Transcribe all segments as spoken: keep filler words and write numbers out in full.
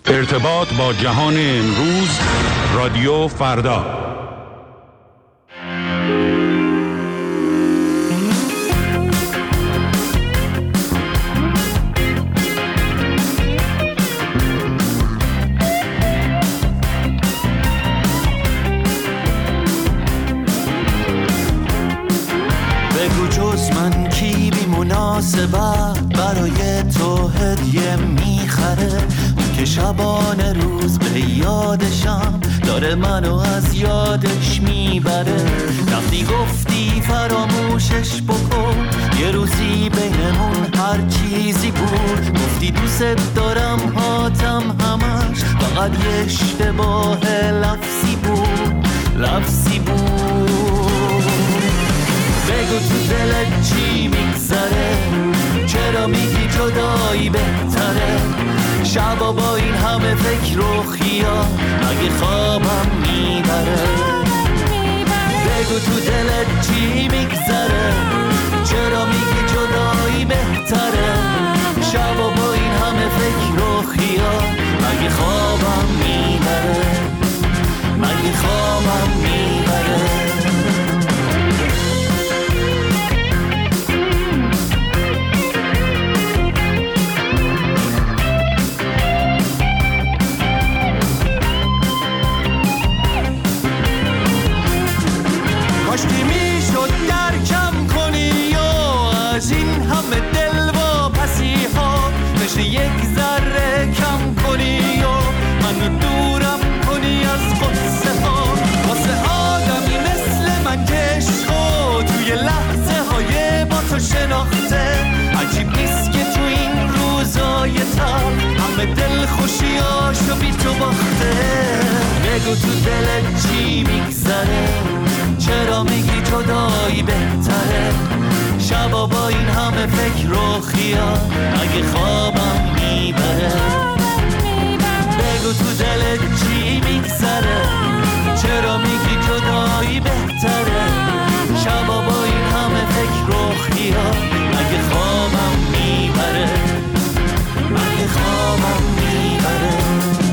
ارتباط با جهان امروز، رادیو فردا. بگو جز من کی بی مناسبت برای تو هدیه میخره، که شبانه روز به یادشم داره منو از یادش میبره. رفتی گفتی فراموشش بکن، یه روزی بینمون هر چیزی بود. گفتی دوست دارم هاتم همش فقط یه اشتباه لفظی بود، لفظی بود. بگو تو دلت چی میگذره، چرا میگی جدایی بهتره؟ شبا با این همه فکر و خیال مگه خوابم میبره؟ بگو تو دلت چی میگذره، چرا میگی جدایی بهتره؟ شبا با این همه فکر و خیال مگه خوابم میبره؟ مگه خوابم میبره؟ کاشکی میشد درکم کنی یا از این همه دل و پسی ها مثل یک ذره کم کنی یا منو دورم کنی از قصه ها. واسه آدمی مثل من که عشقو توی لحظه های با تو شناخته، عجیب نیست که تو این روزای تر همه دل خوشیاشو بی تو باخته. بگو تو دلت چی میگذره، چرا میگی جدایی بهتره؟ شبا با این همه فکر و خیال اگه خوابم میبره؟ بگو تو دلت چی میگذره، چرا میگی جدایی بهتره؟ شبا با این همه فکر و خیال اگه خوابم میبره؟ اگه خوابم میبره؟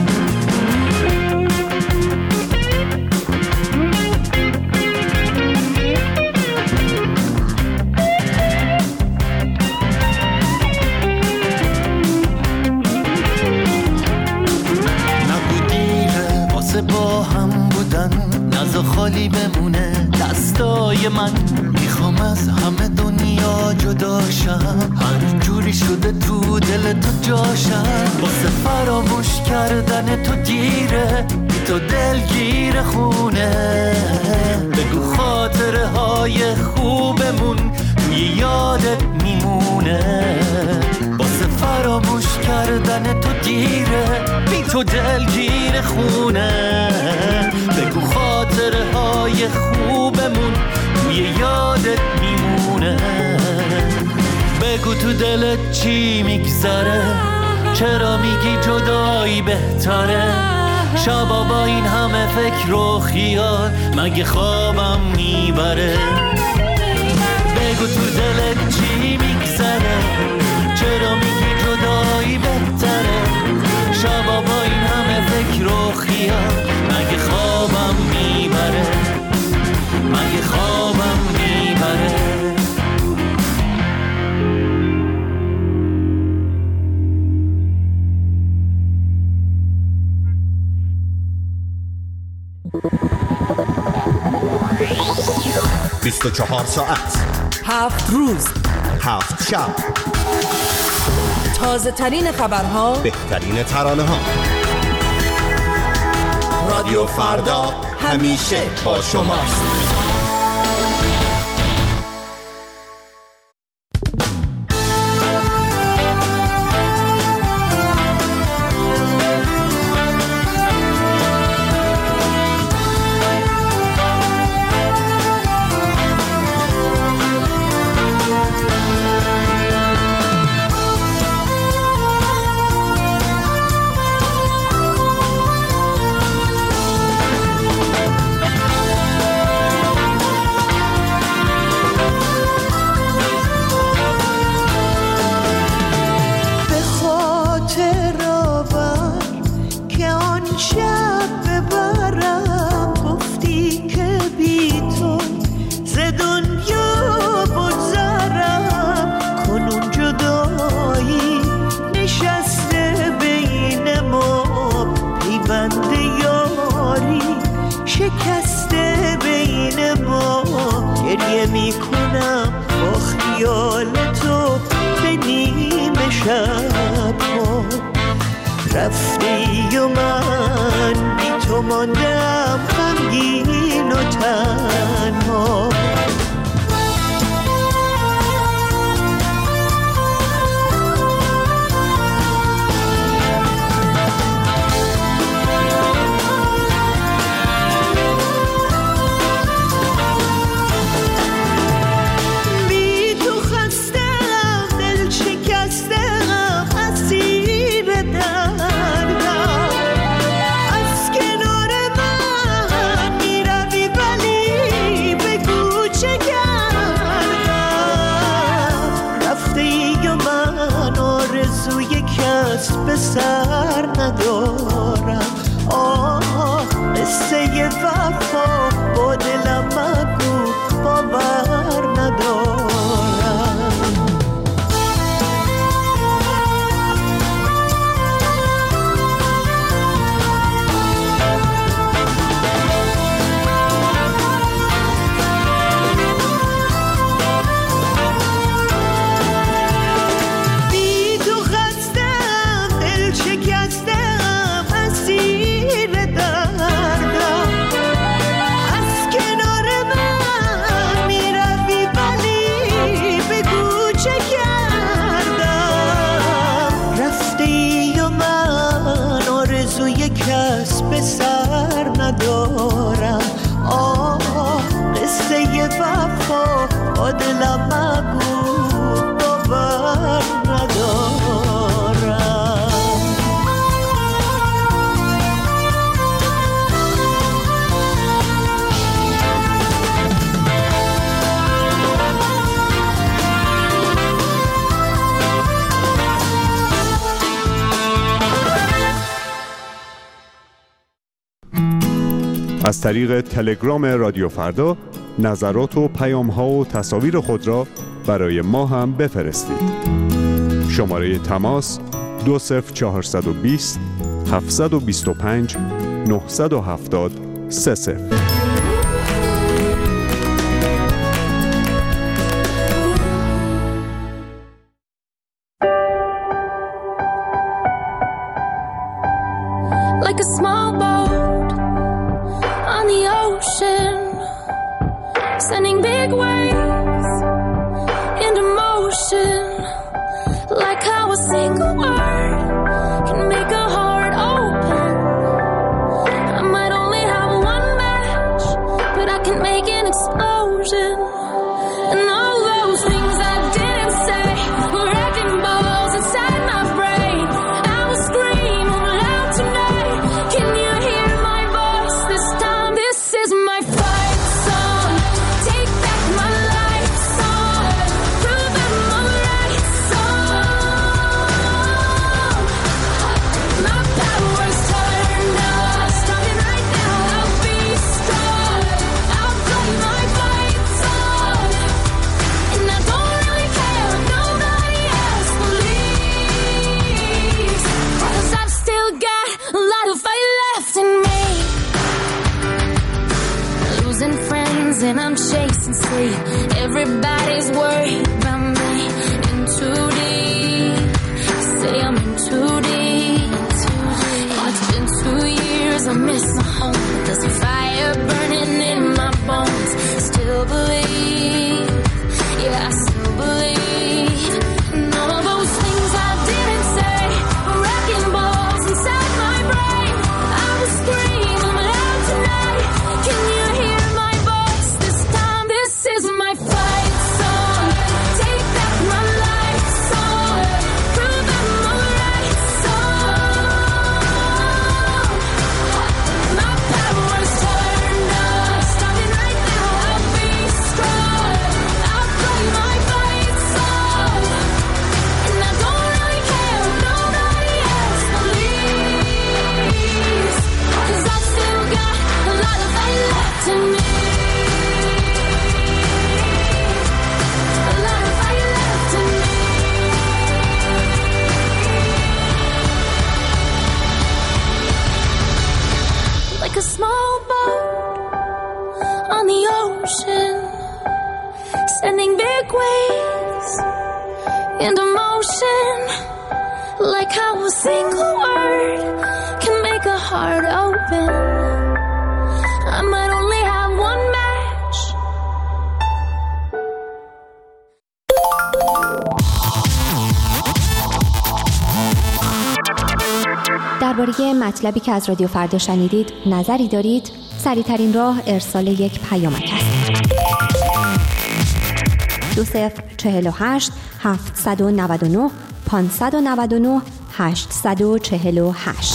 با هم بودن نزا خالی بمونه دستای من. میخوام از همه دنیا جداشم، هر جوری شده تو دل تو جاشم. واسه فراموش کردن تو دیره، تو دلگیر خونه. بگو خاطره های خوبمون توی یادت میمونه. واسه فراموش کردن تو دیره، بی تو دلگیر خونه. بگو خاطره های خوبمون توی یادت میمونه. بگو تو دلت چی میگذره، چرا میگی جدایی بهتره؟ شبا با این همه فکر و خیال مگه خوابم میبره؟ بگو تو دلت چی میگذره، چرا میگی جدایی بهتره؟ شبا با این همه فکر و خیال مگه خوابم میبره؟ مگه خوابم میبره؟ بیست و چهار ساعت، هفت روز، هفت شب، تازه ترین خبرها، بهترین ترانه ها. رادیو فردا همیشه با شماست. رفتی و من بی تو ماندم غمگین و تنها. به سر ندارم، آه قصه وفا با دلم مگو باور ندارم. کس به سر ندارم، آه قصه وفا با دلم مگو باور ندارم. از طریق تلگرام رادیو فردا نظرات و پیام‌ها و تصاویر خود را برای ما هم بفرستید. شماره تماس دو صفر چهارصد و بیست هفتصد و بیست و پنج نهصد و هفتاد سه صفر. Like a small boat on the ocean, sending big waves into motion. Like how a single word can make a heart open. I might only have one match, but I can make an explosion. And all those things I didn't say were wrecking balls inside my brain. I will scream loud tonight. Can you hear my voice this time? This is my fight song. Take back my life song. Prove I'm alright song. My power's turned up. Starting right now, I'll be strong. I'll play my fight song. And I don't really care if nobody else believes. 'Cause I've still got a lot of fight left in me. Losing friends and I'm chasing sleep. Everybody's worried about me. In too deep. Say I'm in too deep. It's been two years, I miss my home. There's a fire burning in my bones. Still believe. Yeah, I still believe. And all those things I didn't say were wrecking balls inside my brain. I will scream loud tonight. Can you hear my voice this time? This is my fight song. Take back my life song. Prove I'm alright song. My power's turned up. Starting right now, I'll be strong. I'll play my fight song. And I don't really care if nobody else believes. 'Cause I've still got a lot of fight left in me. A lot of fight left in me. Like a small boat on the ocean, sending big waves into motion. Like how a single word درباره مطلبی که از رادیو فردا شنیدید نظری دارید؟ سریع‌ترین راه ارسال یک پیامک است. دو صفر چهل و هشت هفتصد و نود و نه پانصد و نود و نه هشتصد و چهل و هشت.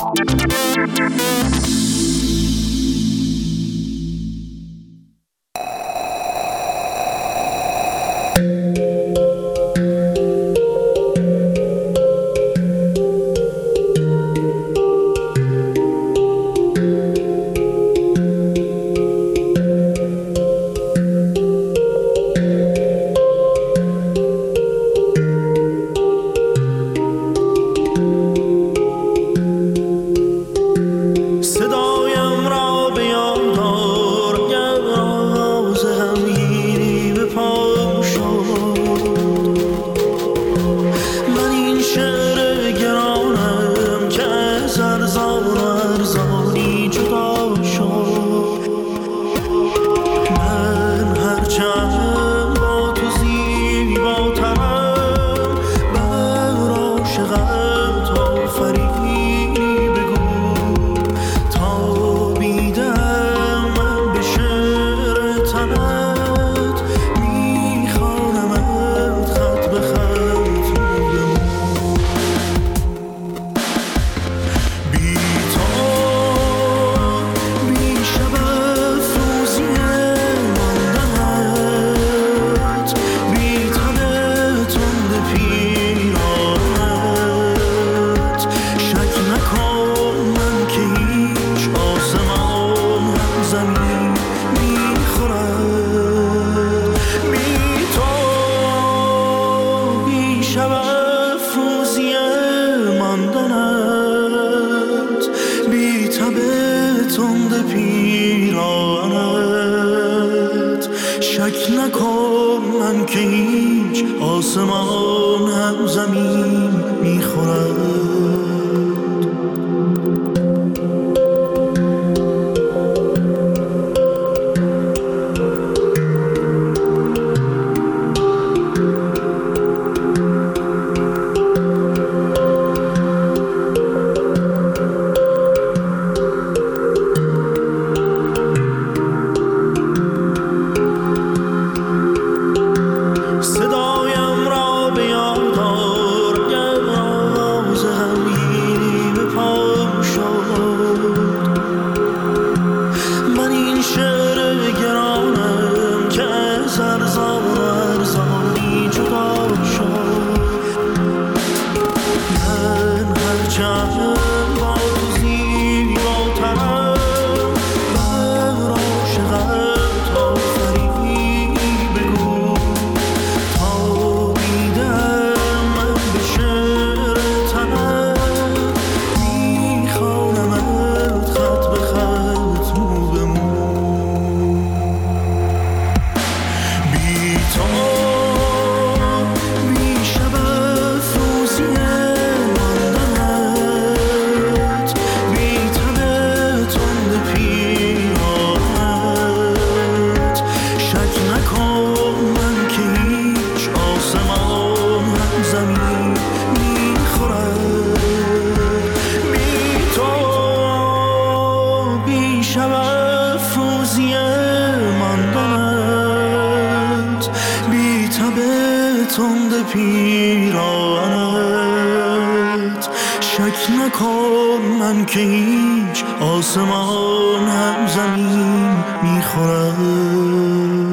پیرانت شک نکن من که هیچ آسمان هم زمین میخورم.